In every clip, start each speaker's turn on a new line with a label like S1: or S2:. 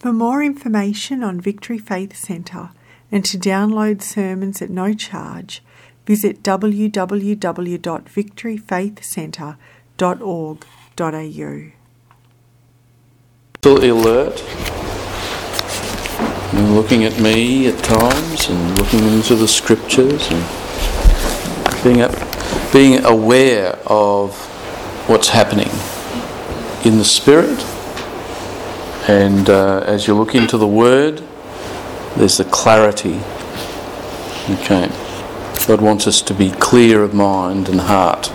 S1: For more information on Victory Faith Centre and to download sermons at no charge, visit www.victoryfaithcentre.org.au.
S2: Alert, and looking at me at times and looking into the scriptures and being aware of what's happening in the Spirit. And as you look into the Word, there's the clarity. Okay. God wants us to be clear of mind and heart,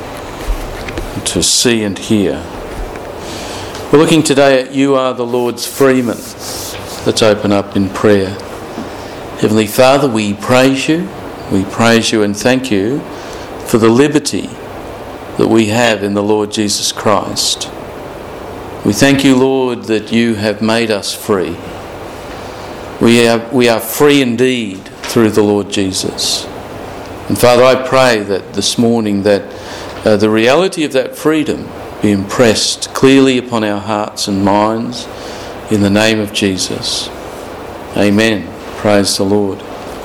S2: and to see and hear. We're looking today at You Are the Lord's Freeman. Let's open up in prayer. Heavenly Father, we praise You. We praise You and thank You for the liberty that we have in the Lord Jesus Christ. We thank You, Lord, that You have made us free. We are free indeed through the Lord Jesus. And Father, I pray that this morning that the reality of that freedom be impressed clearly upon our hearts and minds in the name of Jesus. Amen. Praise the Lord.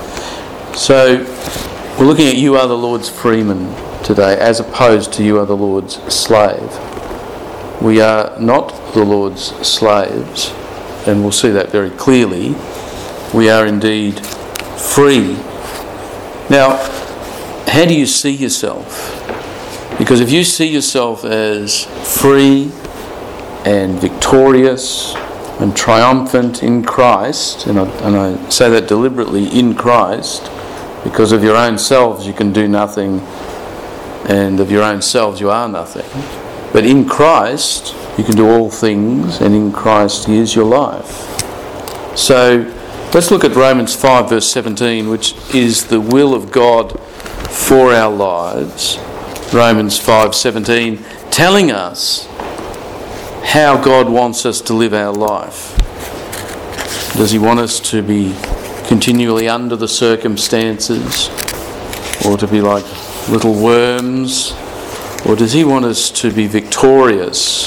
S2: So, we're looking at You Are the Lord's Freeman today, as opposed to You Are the Lord's Slave. We are not the Lord's slaves, and we'll see that very clearly. We are indeed free. Now, how do you see yourself? Because if you see yourself as free and victorious and triumphant in Christ, and I say that deliberately, in Christ, because of your own selves you can do nothing, and of your own selves you are nothing. But in Christ you can do all things, and in Christ He is your life. So let's look at Romans 5 verse 17, which is the will of God for our lives. Romans 5:17, telling us how God wants us to live our life. Does He want us to be continually under the circumstances, or to be like little worms? Or does He want us to be victorious?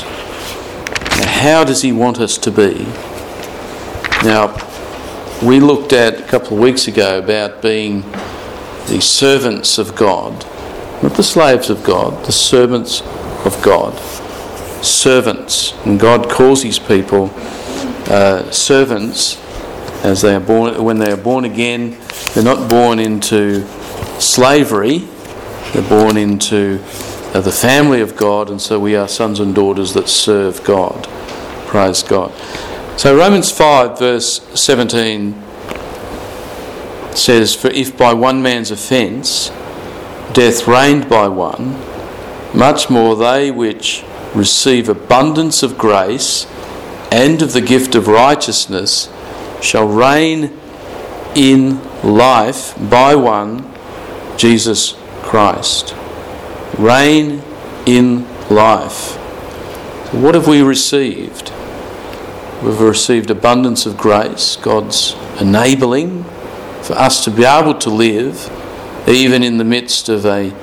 S2: How does He want us to be? Now, we looked at a couple of weeks ago about being the servants of God, not the slaves of God, the servants of God. Servants. And God calls His people servants as they are born. When they are born again, they're not born into slavery, they're born into the family of God, and so we are sons and daughters that serve God. Praise God. So Romans 5 verse 17 says, "For if by one man's offence death reigned by one, much more they which receive abundance of grace and of the gift of righteousness shall reign in life by one, Jesus Christ." Reign in life. So what have we received? We've received abundance of grace, God's enabling for us to be able to live even in the midst of a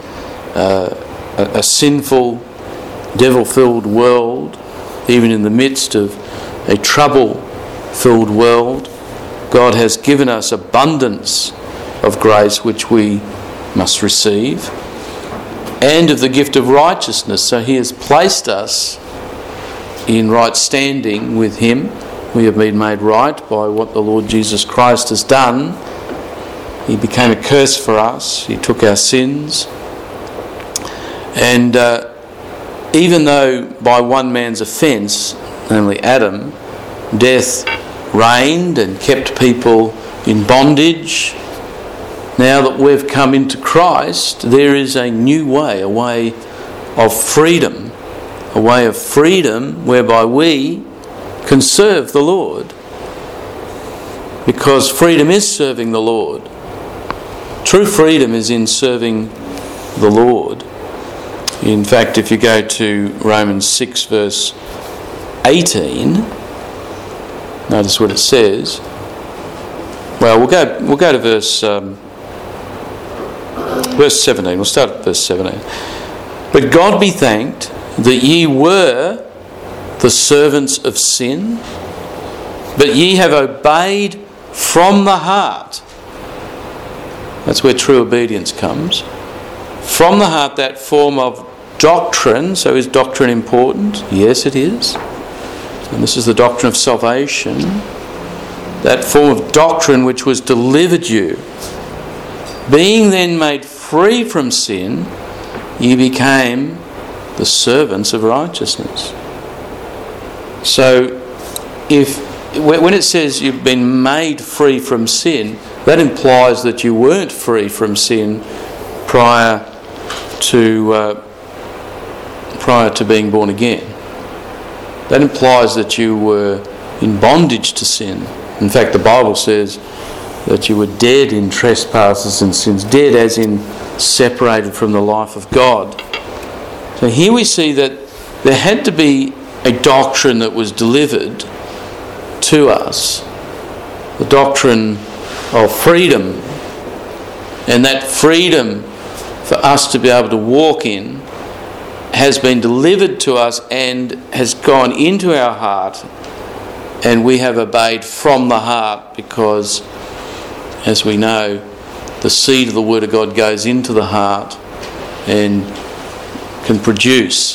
S2: sinful, devil-filled world, even in the midst of a trouble-filled world. God has given us abundance of grace which we must receive, and of the gift of righteousness. So He has placed us in right standing with Him. We have been made right by what the Lord Jesus Christ has done. He became a curse for us. He took our sins. And even though by one man's offence, namely Adam, death reigned and kept people in bondage, now that we've come into Christ, there is a new way, a way of freedom whereby we can serve the Lord. Because freedom is serving the Lord. True freedom is in serving the Lord. In fact, if you go to Romans 6 verse 18, notice what it says. Well, we'll go to verse 17. We'll start at verse 17. "But God be thanked that ye were the servants of sin, but ye have obeyed from the heart. That's where true obedience comes. From the heart, that form of doctrine. So is doctrine important? Yes, it is. And this is the doctrine of salvation. That form of doctrine which was delivered you. Being then made free from sin, ye became the servants of righteousness. So when it says you've been made free from sin, that implies that you weren't free from sin prior to being born again. That implies that you were in bondage to sin. In fact, the Bible says that you were dead in trespasses and sins. Dead as in separated from the life of God. So here we see that there had to be a doctrine that was delivered to us. The doctrine of freedom. And that freedom for us to be able to walk in has been delivered to us and has gone into our heart, and we have obeyed from the heart because, as we know, the seed of the Word of God goes into the heart and can produce.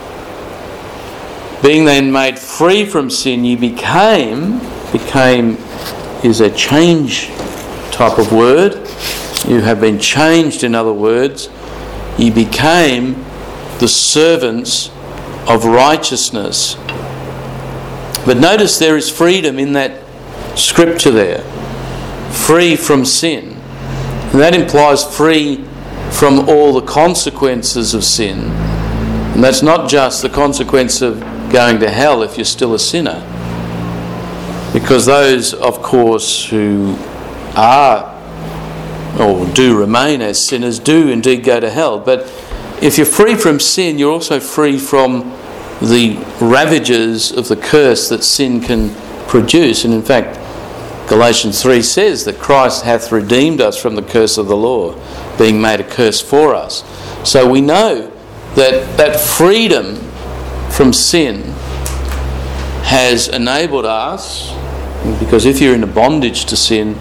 S2: Being then made free from sin, ye became is a change type of word. You have been changed, in other words. Ye became the servants of righteousness. But notice there is freedom in that scripture there. Free from sin. And that implies free from all the consequences of sin. And that's not just the consequence of going to hell if you're still a sinner. Because those, of course, who are or do remain as sinners do indeed go to hell. But if you're free from sin, you're also free from the ravages of the curse that sin can produce. And in fact, Galatians 3 says that Christ hath redeemed us from the curse of the law, being made a curse for us. So we know that freedom from sin has enabled us, because if you're in a bondage to sin,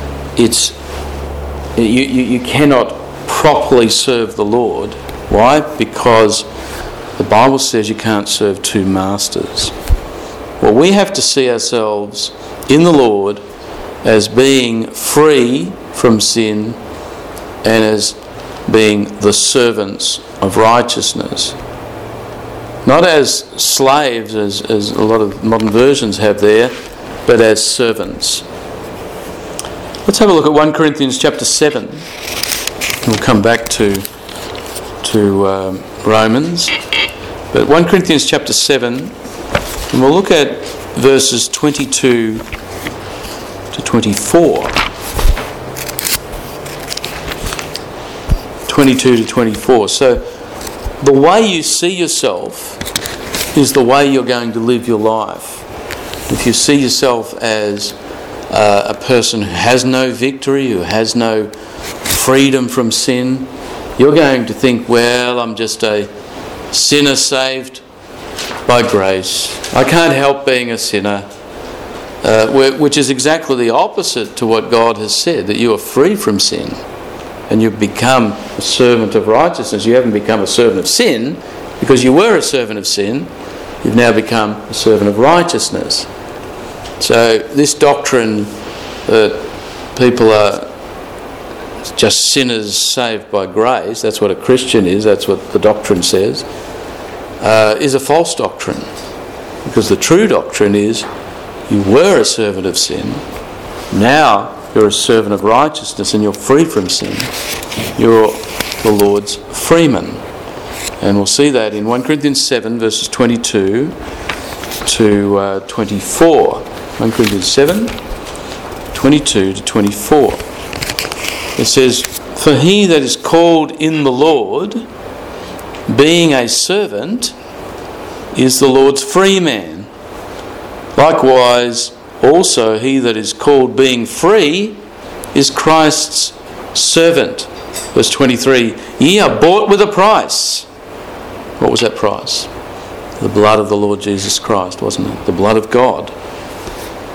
S2: you cannot properly serve the Lord. Why? Because the Bible says you can't serve two masters. Well, we have to see ourselves in the Lord as being free from sin and as being the servants of righteousness. Not as slaves, as a lot of modern versions have there, but as servants. Let's have a look at 1 Corinthians chapter 7. We'll come back to Romans. But 1 Corinthians chapter 7, and we'll look at verses 22 to 24. 22 to 24. So the way you see yourself is the way you're going to live your life. If you see yourself as a person who has no victory, who has no freedom from sin, you're going to think, well, I'm just a sinner saved by grace. I can't help being a sinner. Which is exactly the opposite to what God has said, that you are free from sin and you've become a servant of righteousness. You haven't become a servant of sin because you were a servant of sin. You've now become a servant of righteousness. So this doctrine that people are just sinners saved by grace, that's what a Christian is, that's what the doctrine says, is a false doctrine. Because the true doctrine is you were a servant of sin, now you're a servant of righteousness and you're free from sin. You're the Lord's freeman. And we'll see that in 1 Corinthians 7 verses 22 to 24. 1 Corinthians 7, 22 to 24. It says, "For he that is called in the Lord, being a servant, is the Lord's free man. Likewise, also he that is called being free is Christ's servant." Verse 23, "Ye are bought with a price." What was that price? The blood of the Lord Jesus Christ, wasn't it? The blood of God.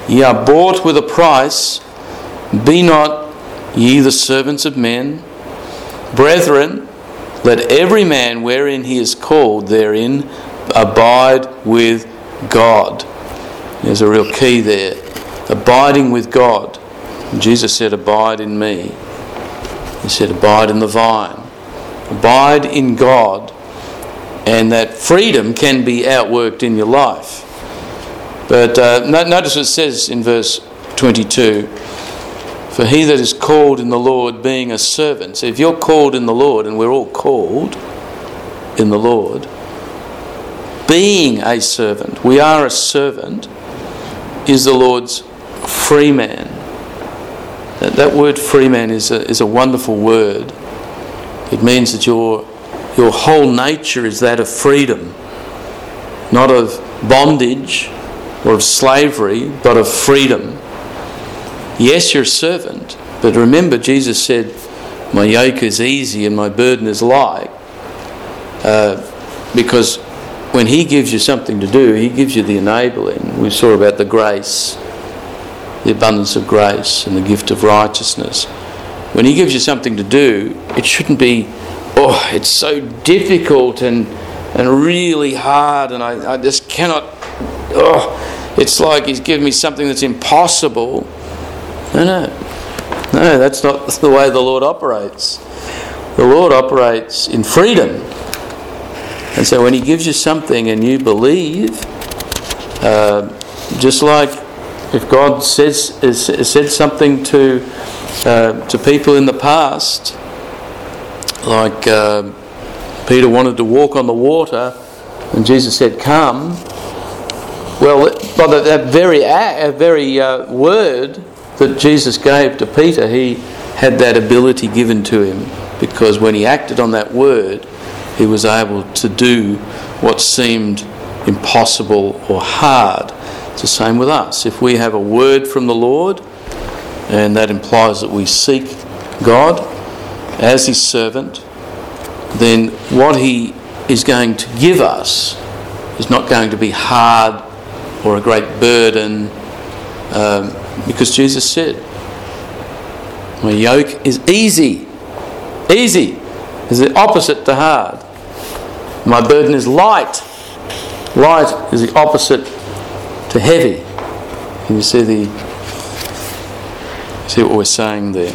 S2: Ye are bought with a price. Be not ye the servants of men. Brethren, let every man wherein he is called therein abide with God. There's a real key there. Abiding with God. Jesus said, abide in me. He said, abide in the vine. Abide in God. And that freedom can be outworked in your life. But notice what it says in verse 22. For he that is called in the Lord being a servant. So if you're called in the Lord, and we're all called in the Lord, being a servant, we are a servant, is the Lord's free man. That word free man is a wonderful word. It means that your whole nature is that of freedom, not of bondage or of slavery, but of freedom. Yes, you're a servant, but remember Jesus said, my yoke is easy and my burden is light, because when he gives you something to do, he gives you the enabling. We saw about the grace, the abundance of grace and the gift of righteousness. When he gives you something to do, it shouldn't be, oh, it's so difficult and really hard and I just cannot, it's like he's given me something that's impossible. No, that's not the way the Lord operates. The Lord operates in freedom. And so when he gives you something and you believe, just like if God said something to people in the past, like Peter wanted to walk on the water and Jesus said, come. Well, by that very word that Jesus gave to Peter, he had that ability given to him, because when he acted on that word, he was able to do what seemed impossible or hard. It's the same with us. If we have a word from the Lord, and that implies that we seek God as his servant, then what he is going to give us is not going to be hard or a great burden, because Jesus said, my yoke is easy. Easy is the opposite to hard. My burden is light. Light is the opposite to heavy. Can you see what we're saying there?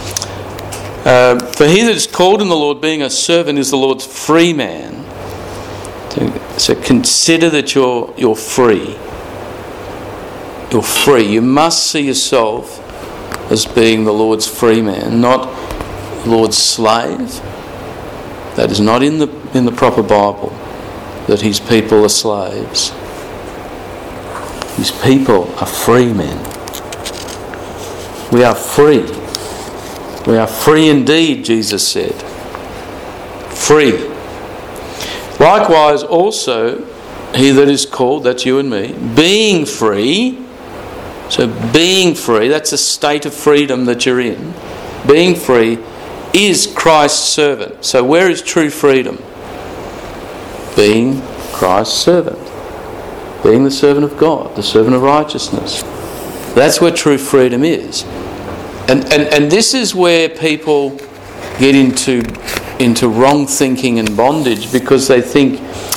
S2: For he that is called in the Lord being a servant is the Lord's free man. So consider that you're free. You're free. You must see yourself as being the Lord's free man, not the Lord's slave. That is not in the proper Bible, that his people are slaves. His people are free men. We are free. We are free indeed, Jesus said. Free. Likewise also, he that is called, that's you and me, being free. So being free, that's a state of freedom that you're in. Being free is Christ's servant. So where is true freedom? Being Christ's servant. Being the servant of God, the servant of righteousness. That's where true freedom is. And this is where people get into wrong thinking and bondage, because they think,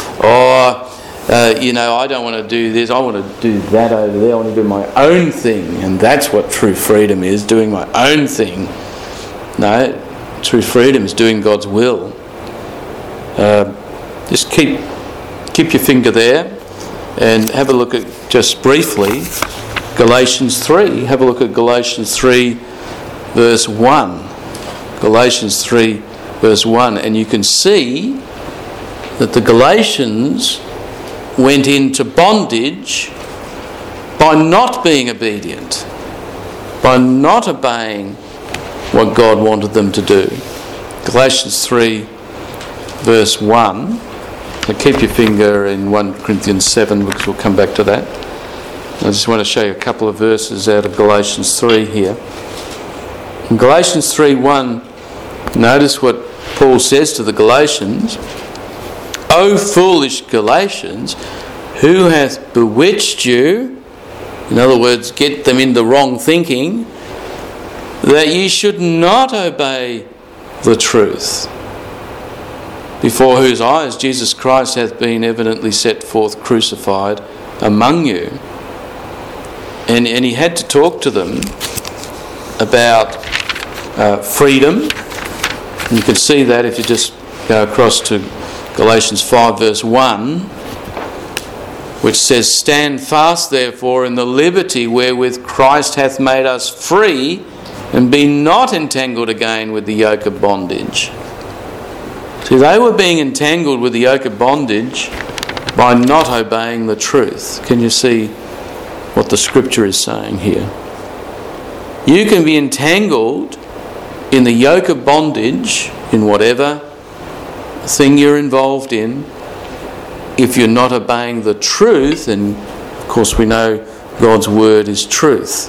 S2: I don't want to do this, I want to do that over there, I want to do my own thing, and that's what true freedom is, doing my own thing. No, true freedom is doing God's will. Just keep your finger there and have a look at, just briefly, Galatians 3. Have a look at Galatians 3 verse 1. Galatians 3 verse 1, and you can see that the Galatians went into bondage by not being obedient, by not obeying what God wanted them to do. Galatians 3 verse 1. So keep your finger in 1 Corinthians 7, because we'll come back to that. I just want to show you a couple of verses out of Galatians 3 here. In Galatians 3:1, notice what Paul says to the Galatians. O foolish Galatians, who hath bewitched you in other words, get them in the wrong thinking, that ye should not obey the truth, before whose eyes Jesus Christ hath been evidently set forth crucified among you. And he had to talk to them about freedom. And you can see that if you just go across to Galatians 5 verse 1, which says, "Stand fast therefore in the liberty wherewith Christ hath made us free, and be not entangled again with the yoke of bondage." See, they were being entangled with the yoke of bondage by not obeying the truth. Can you see what the scripture is saying here? You can be entangled in the yoke of bondage in whatever thing you're involved in if you're not obeying the truth, and of course we know God's word is truth.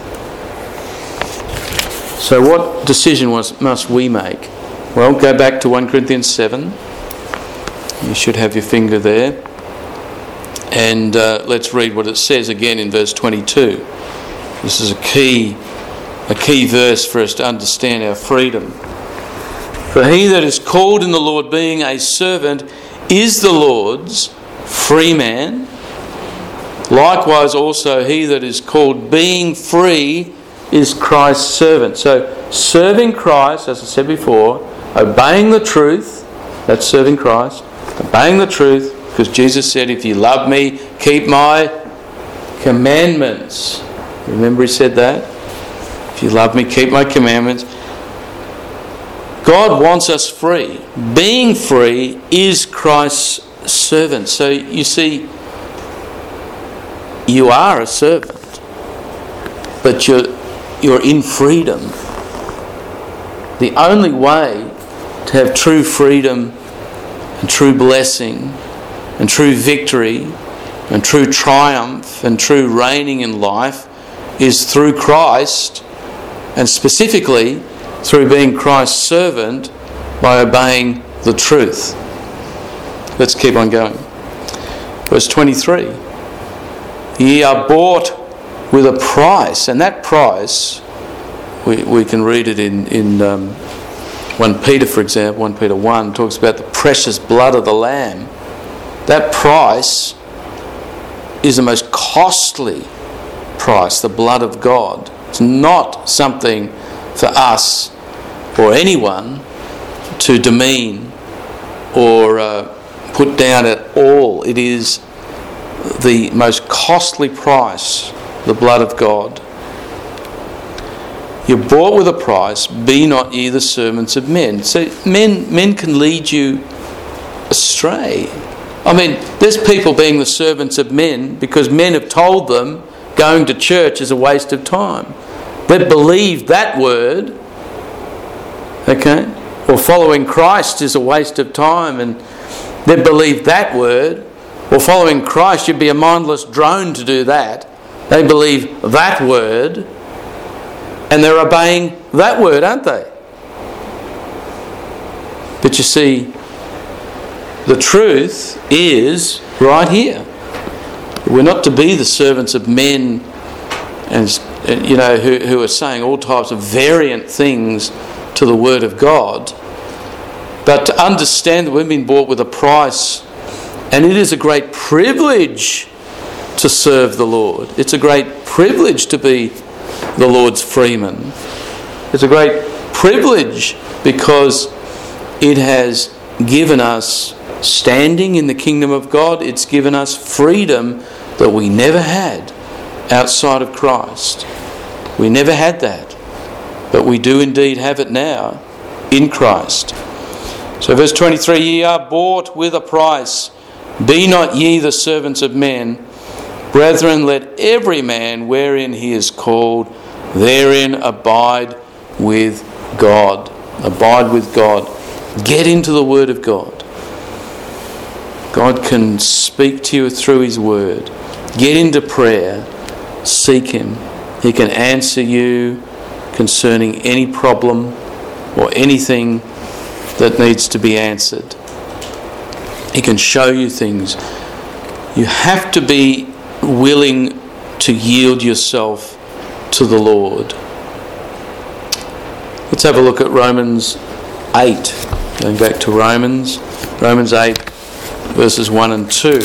S2: So what decision must we make? Well, go back to 1 Corinthians 7. You should have your finger there. And let's read what it says again in verse 22. This is a key verse for us to understand our freedom. "For he that is called in the Lord, being a servant, is the Lord's free man. Likewise also he that is called, being free, is Christ's servant." So serving Christ, as I said before, obeying the truth, that's serving Christ, obeying the truth, because Jesus said, "If you love me, keep my commandments." Remember he said that? If you love me, keep my commandments. God wants us free. Being free is Christ's servant. So you see, you are a servant, but you're in freedom. The only way to have true freedom and true blessing and true victory and true triumph and true reigning in life is through Christ, and specifically through being Christ's servant by obeying the truth. Let's keep on going. Verse 23. "Ye are bought with a price," and that price, we can read it in 1 Peter, for example. 1 Peter 1 talks about the precious blood of the Lamb. That price is the most costly price, the blood of God. It's not something for us or anyone to demean or put down at all. It is the most costly price, the blood of God. "You're bought with a price, be not ye the servants of men." So men can lead you astray. I mean, there's people being the servants of men because men have told them going to church is a waste of time. They believe that word, okay? Or following Christ is a waste of time, and they believe that word. Or following Christ, you'd be a mindless drone to do that. They believe that word, and they're obeying that word, aren't they? But you see, the truth is right here. We're not to be the servants of men, and who are saying all types of variant things to the Word of God, but to understand that we've been bought with a price, and it is a great privilege to serve the Lord. It's a great privilege to be the Lord's freeman. It's a great privilege because it has given us standing in the kingdom of God. It's given us freedom that we never had outside of Christ. We never had that, but we do indeed have it now in Christ. So verse 23, "Ye are bought with a price. Be not ye the servants of men. Brethren, let every man wherein he is called, therein abide with God." Abide with God. Get into the Word of God. God can speak to you through His Word. Get into prayer. Seek Him. He can answer you concerning any problem or anything that needs to be answered. He can show you things. You have to be willing to yield yourself to the Lord. Let's have a look at Romans 8. Going back to Romans 8, verses 1 and 2.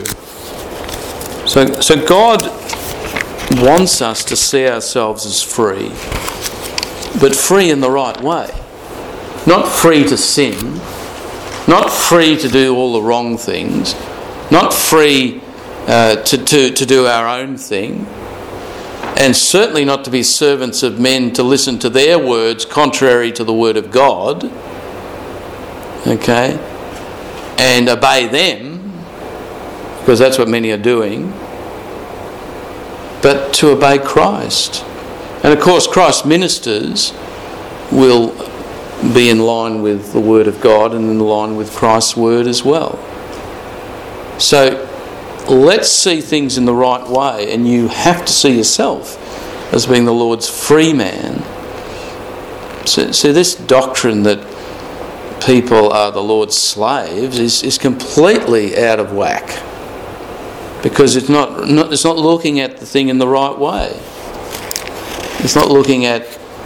S2: So God wants us to see ourselves as free, but free in the right way. Not free to sin, not free to do all the wrong things, not free to do our own thing, and certainly not to be servants of men to listen to their words contrary to the word of God, okay, and obey them, because that's what many are doing, but to obey Christ. And of course Christ's ministers will be in line with the word of God and in line with Christ's word as well. So let's see things in the right way, and you have to see yourself as being the Lord's free man. So this doctrine that people are the Lord's slaves is completely out of whack, because it's not looking at the thing in the right way. It's not looking at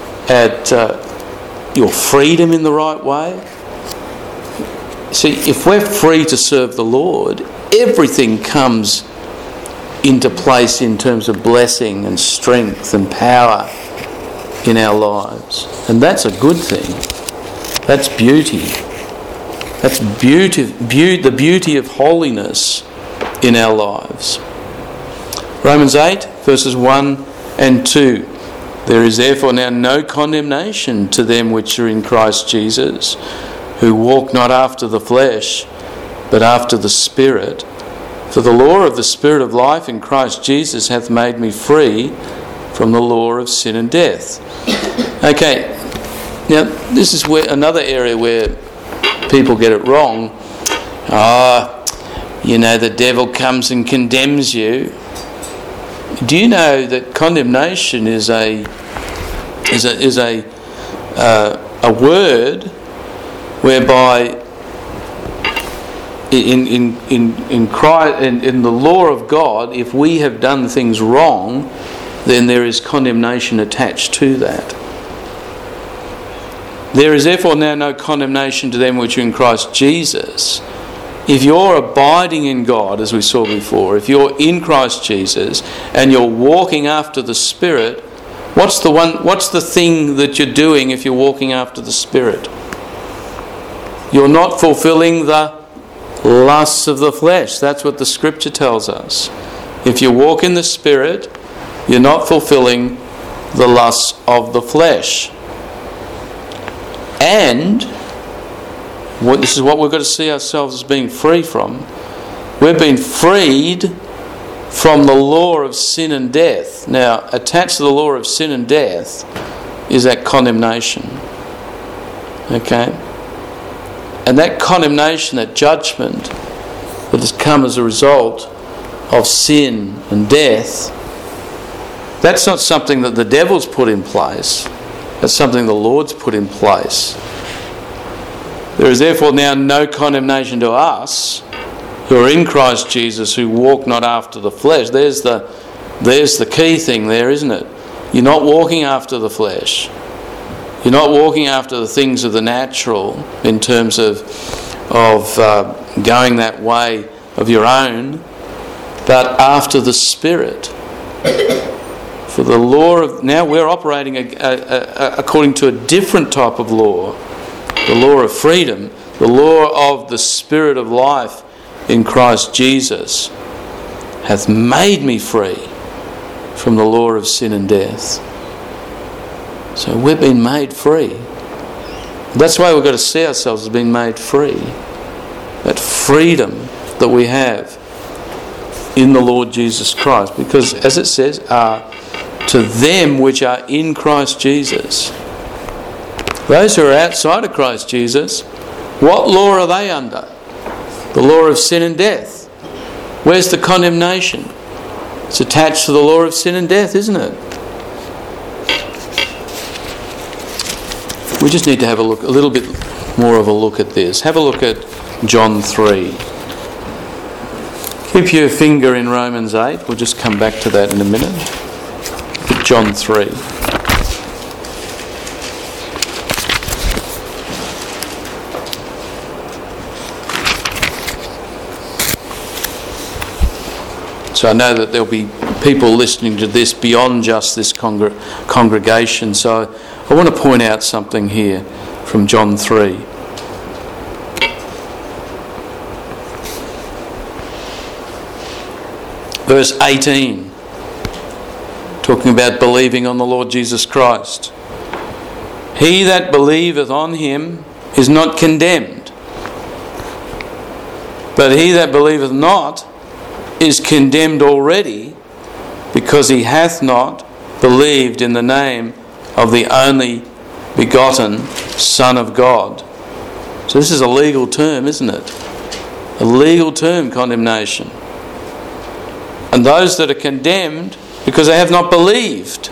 S2: your freedom in the right way. See, if we're free to serve the Lord, everything comes into place in terms of blessing and strength and power in our lives. And that's a good thing. That's beauty. That's the beauty of holiness in our lives. Romans 8, verses 1 and 2. There is therefore now no condemnation to them which are in Christ Jesus, who walk not after the flesh, but after the Spirit. For the law of the Spirit of life in Christ Jesus hath made me free from the law of sin and death. Okay, now this is another area where people get it wrong. The devil comes and condemns you. Do you know that condemnation is a word whereby in Christ, in the law of God, if we have done things wrong, then there is condemnation attached to that. There is therefore now no condemnation to them which are in Christ Jesus. If you're abiding in God, as we saw before, if you're in Christ Jesus and you're walking after the Spirit, what's the thing that you're doing if you're walking after the Spirit? You're not fulfilling the lusts of the flesh. That's what the Scripture tells us. If you walk in the Spirit, you're not fulfilling the lusts of the flesh. And this is what we've got to see ourselves as being free from. We've been freed from the law of sin and death. Now, attached to the law of sin and death is that condemnation. Okay? And that condemnation, that judgment that has come as a result of sin and death, that's not something that the devil's put in place. That's something the Lord's put in place. There is therefore now no condemnation to us who are in Christ Jesus, who walk not after the flesh. There's the key thing there, isn't it? You're not walking after the flesh. You're not walking after the things of the natural in terms of going that way of your own, but after the Spirit. For the law of... Now we're operating according to a different type of law. The law of freedom. The law of the Spirit of life in Christ Jesus hath made me free from the law of sin and death. So we've been made free. That's why we've got to see ourselves as being made free. That freedom that we have in the Lord Jesus Christ. Because as it says, to them which are in Christ Jesus. Those who are outside of Christ Jesus, what law are they under? The law of sin and death. Where's the condemnation? It's attached to the law of sin and death, isn't it? We just need to have a little bit more of a look at this. Have a look at John 3. Keep your finger in Romans 8. We'll just come back to that in a minute. John 3. So I know that there'll be people listening to this beyond just this congregation. So I want to point out something here from John 3. Verse 18, talking about believing on the Lord Jesus Christ. He that believeth on him is not condemned, but he that believeth not is condemned already, because he hath not believed in the name of the only begotten Son of God. So this is a legal term, isn't it? A legal term, condemnation. And those that are condemned because they have not believed.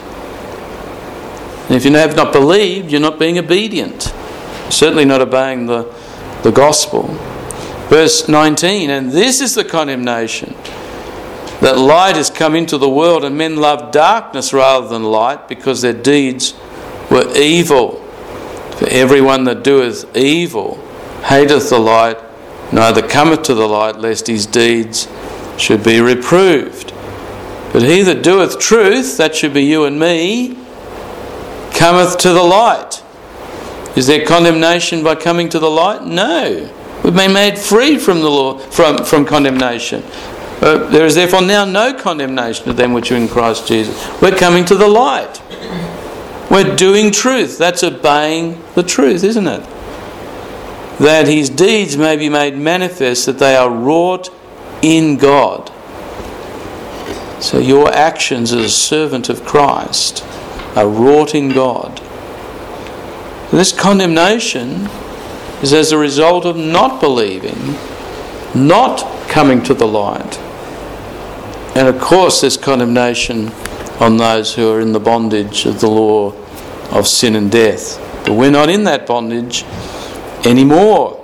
S2: And if you have not believed, you're not being obedient. You're certainly not obeying the gospel. Verse 19, and this is the condemnation, that light has come into the world, and men love darkness rather than light, because their deeds were evil. For everyone that doeth evil hateth the light, neither cometh to the light, lest his deeds should be reproved. But he that doeth truth, that should be you and me, cometh to the light. Is there condemnation by coming to the light? No. We've been made free from the law, from condemnation. There is therefore now no condemnation to them which are in Christ Jesus. We're coming to the light. We're doing truth. That's obeying the truth, isn't it? That his deeds may be made manifest, that they are wrought in God. So your actions as a servant of Christ are wrought in God. This condemnation is as a result of not believing, not coming to the light. And of course there's condemnation on those who are in the bondage of the law of sin and death. But we're not in that bondage anymore.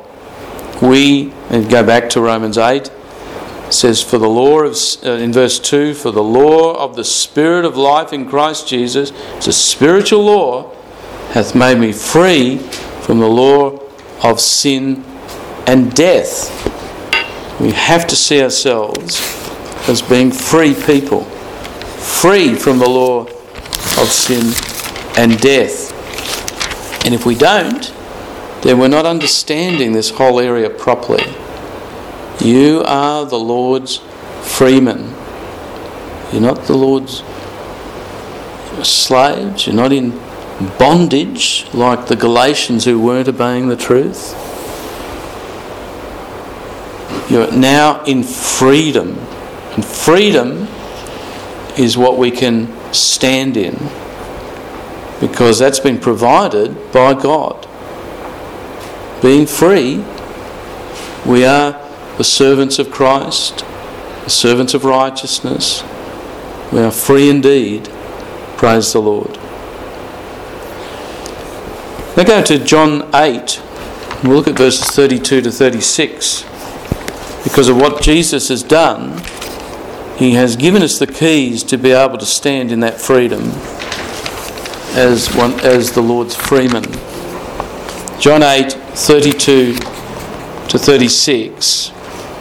S2: And go back to Romans 8, it says, for the law of, in verse 2, for the law of the Spirit of life in Christ Jesus, it's a spiritual law, hath made me free from the law of sin and death. We have to see ourselves as being free people, free from the law of sin and death. And if we don't, then we're not understanding this whole area properly. You are the Lord's freemen. You're not the Lord's slaves. You're not in bondage like the Galatians who weren't obeying the truth. You're now in freedom. And freedom is what we can stand in, because that's been provided by God. Being free, we are the servants of Christ, the servants of righteousness. We are free indeed. Praise the Lord. Now go to John 8. We'll look at verses 32 to 36. Because of what Jesus has done, he has given us the keys to be able to stand in that freedom as the Lord's freeman. John 8, 32 to 36.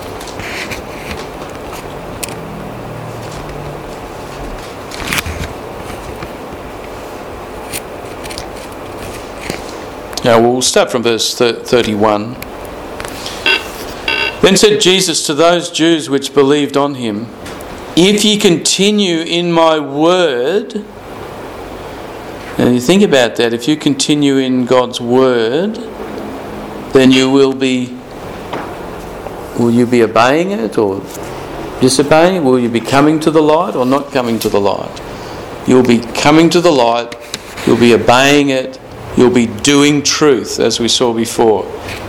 S2: Now we'll start from verse 31. Then said Jesus to those Jews which believed on him, if ye continue in my word, and you think about that, if you continue in God's word, then will you be obeying it or disobeying it? Will you be coming to the light or not coming to the light? You'll be coming to the light, you'll be obeying it, you'll be doing truth, as we saw before.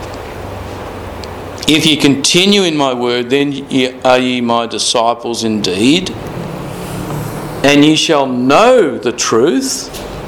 S2: If ye continue in my word, then are ye my disciples indeed, and ye shall know the truth.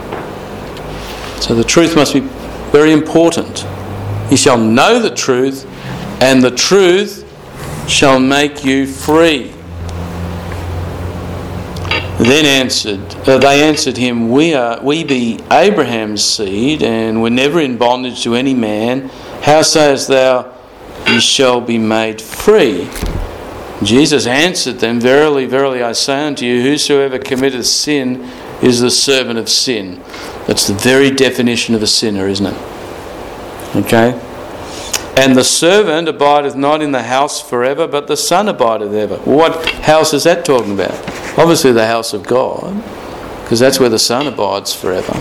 S2: So the truth must be very important. Ye shall know the truth, and the truth shall make you free. They answered him, we be Abraham's seed, and were never in bondage to any man. How sayest thou, ye shall be made free? Jesus answered them, Verily, verily, I say unto you, whosoever committeth sin is the servant of sin. That's the very definition of a sinner, isn't it? Okay? And the servant abideth not in the house forever, but the Son abideth ever. Well, what house is that talking about? Obviously the house of God, because that's where the Son abides forever.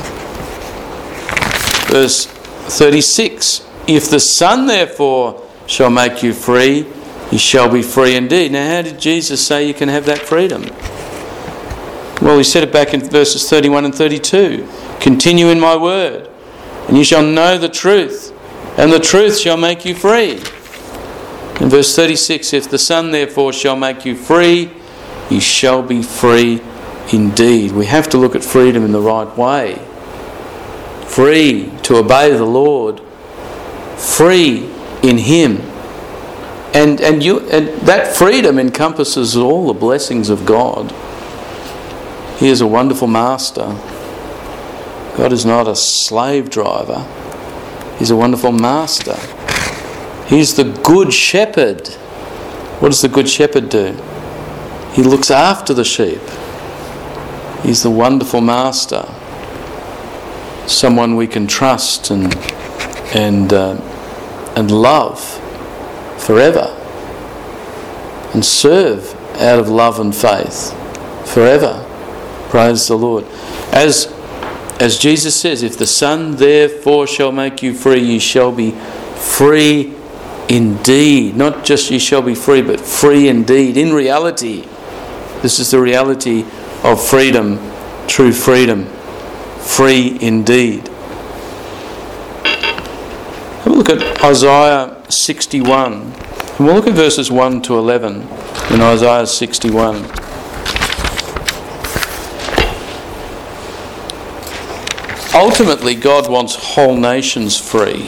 S2: Verse 36, If the Son therefore shall make you free, you shall be free indeed. Now how did Jesus say you can have that freedom? Well, he said it back in verses 31 and 32. Continue in my word, and you shall know the truth, and the truth shall make you free. In verse 36, If the Son therefore shall make you free, you shall be free indeed. We have to look at freedom in the right way. Free to obey the Lord. Free in Him. And that freedom encompasses all the blessings of God. He is a wonderful master. God is not a slave driver. He's a wonderful master. He's the good shepherd. What does the good shepherd do? He looks after the sheep. He's the wonderful master. Someone we can trust and love forever, and serve out of love and faith forever. Praise the Lord. As Jesus says, if the Son therefore shall make you free, you shall be free indeed. Not just you shall be free, but free indeed. In reality, this is the reality of freedom, true freedom. Free indeed. Have a look at Isaiah 61. And we'll look at verses 1 to 11 in Isaiah 61. Ultimately, God wants whole nations free.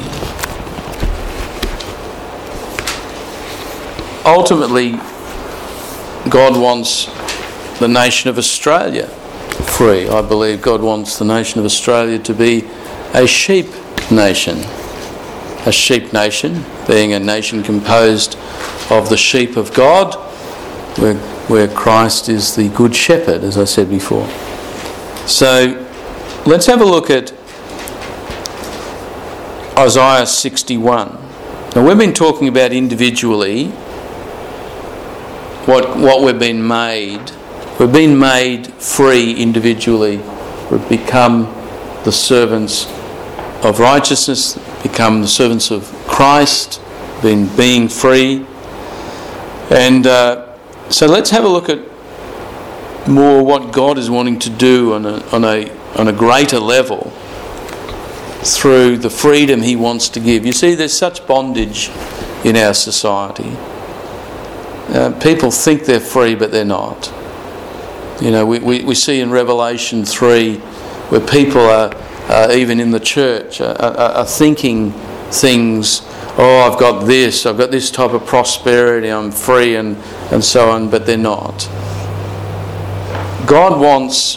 S2: Ultimately, God wants the nation of Australia free. I believe God wants the nation of Australia to be a sheep nation. A sheep nation, being a nation composed of the sheep of God, where Christ is the good shepherd, as I said before. So, let's have a look at Isaiah 61. Now, we've been talking about individually what we've been made. We've been made free individually. We've become the servants of righteousness, become the servants of Christ, being free. And so let's have a look at more what God is wanting to do on a greater level through the freedom He wants to give. You see, there's such bondage in our society. People think they're free, but they're not. You know, we see in Revelation 3 where people are even in the church are thinking things, I've got this type of prosperity, I'm free and so on, but they're not. God wants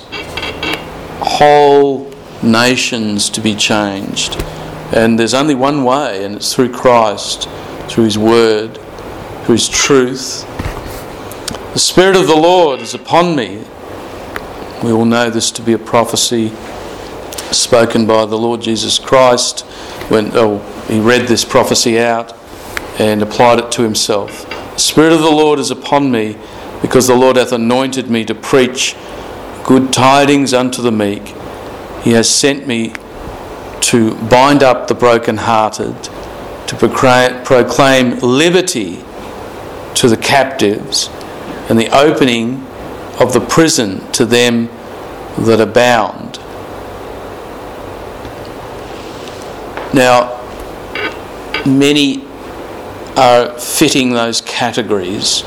S2: whole nations to be changed, and there's only one way, and it's through Christ, through His Word, through His truth. The Spirit of the Lord is upon me. We all know this to be a prophecy spoken by the Lord Jesus Christ when He read this prophecy out and applied it to Himself. The Spirit of the Lord is upon me, because the Lord hath anointed me to preach good tidings unto the meek. He has sent me to bind up the brokenhearted, to proclaim liberty to the captives, and the opening of the prison to them that are bound. Now, many are fitting those categories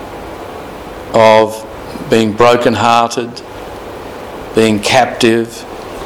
S2: of being brokenhearted, being captive,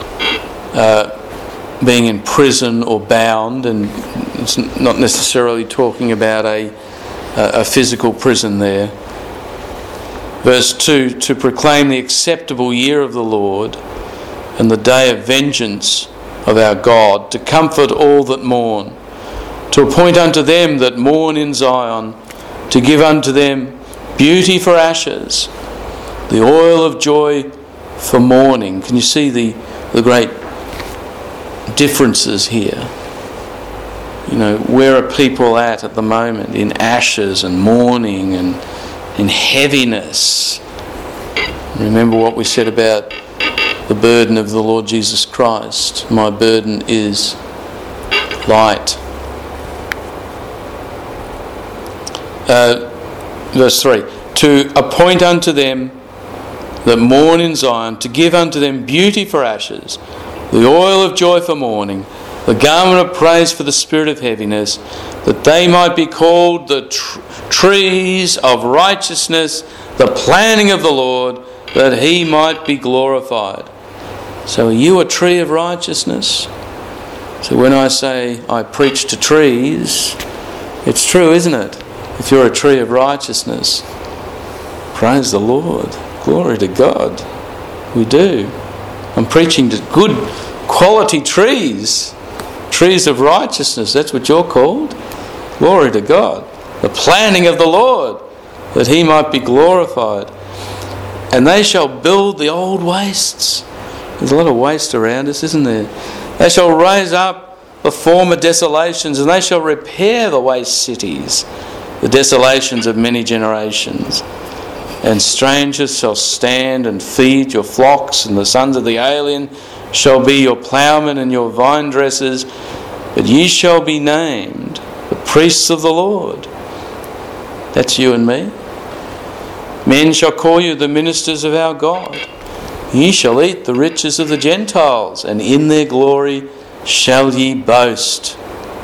S2: being in prison or bound, and it's not necessarily talking about a physical prison there. Verse 2, to proclaim the acceptable year of the Lord and the day of vengeance of our God, to comfort all that mourn, to appoint unto them that mourn in Zion, to give unto them beauty for ashes, the oil of joy for mourning. Can you see the great differences here? You know, where are people at the moment? In ashes and mourning and in heaviness. Remember what we said about the burden of the Lord Jesus Christ. My burden is light. Verse 3, to appoint unto them that mourn in Zion, to give unto them beauty for ashes, the oil of joy for mourning, the garment of praise for the spirit of heaviness, that they might be called the trees of righteousness, the planting of the Lord, that he might be glorified. So are you a tree of righteousness? So when I say I preach to trees, it's true, isn't it? If you're a tree of righteousness, praise the Lord. Glory to God. We do. I'm preaching to good quality trees. Trees of righteousness. That's what you're called. Glory to God. The planting of the Lord, that he might be glorified. And they shall build the old wastes. There's a lot of waste around us, isn't there? They shall raise up the former desolations, and they shall repair the waste cities, the desolations of many generations. And strangers shall stand and feed your flocks, and the sons of the alien shall be your ploughmen and your vine dressers. But ye shall be named the priests of the Lord. That's you and me. Men shall call you the ministers of our God. Ye shall eat the riches of the Gentiles, and in their glory shall ye boast.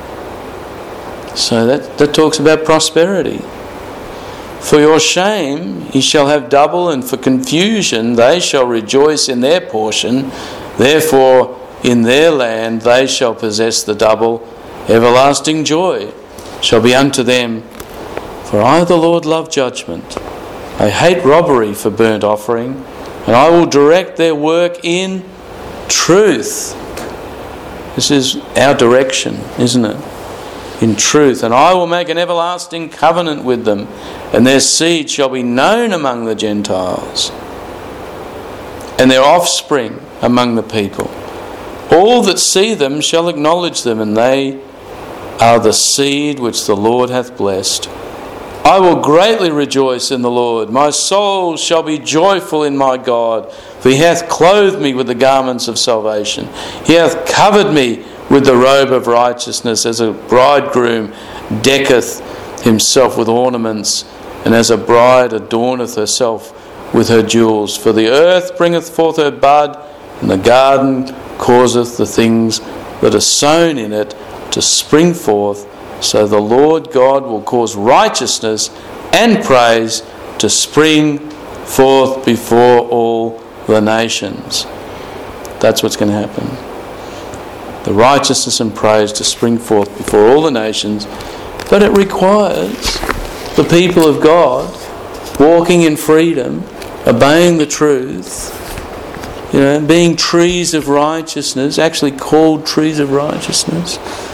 S2: So that talks about prosperity. For your shame ye shall have double, and for confusion they shall rejoice in their portion. Therefore in their land they shall possess the double. Everlasting joy shall be unto them. For I the Lord love judgment. I hate robbery for burnt offering, and I will direct their work in truth. This is our direction, isn't it? In truth. And I will make an everlasting covenant with them, and their seed shall be known among the Gentiles, and their offspring among the people. All that see them shall acknowledge them, and they are the seed which the Lord hath blessed. I will greatly rejoice in the Lord. My soul shall be joyful in my God, for he hath clothed me with the garments of salvation. He hath covered me with the robe of righteousness, as a bridegroom decketh himself with ornaments, and as a bride adorneth herself with her jewels. For the earth bringeth forth her bud, and the garden causeth the things that are sown in it to spring forth. So the Lord God will cause righteousness and praise to spring forth before all the nations. That's what's going to happen. The righteousness and praise to spring forth before all the nations. But it requires the people of God walking in freedom, obeying the truth, being trees of righteousness, actually called trees of righteousness,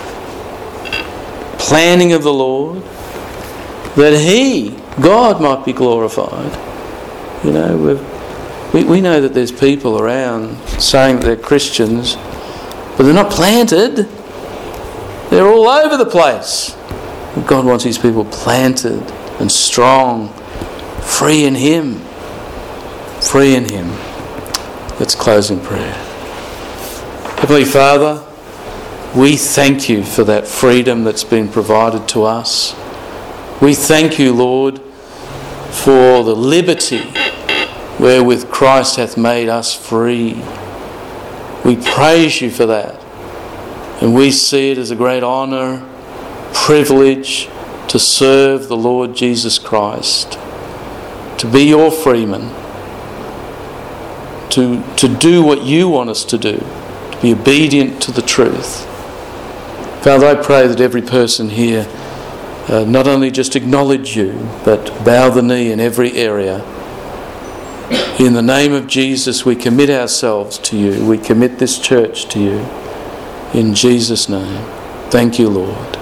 S2: planting of the Lord, that he, God, might be glorified. We know that there's people around saying that they're Christians, but they're not planted. They're all over the place. God wants his people planted and strong, free in him. Free in him. Let's close in prayer. Heavenly Father, we thank you for that freedom that's been provided to us. We thank you, Lord, for the liberty wherewith Christ hath made us free. We praise you for that. And we see it as a great honour, privilege to serve the Lord Jesus Christ, to be your freeman, to do what you want us to do, to be obedient to the truth. Father, I pray that every person here not only just acknowledge you, but bow the knee in every area In the name of Jesus, we commit ourselves to you. We commit this church to you. In Jesus' name. Thank you, Lord.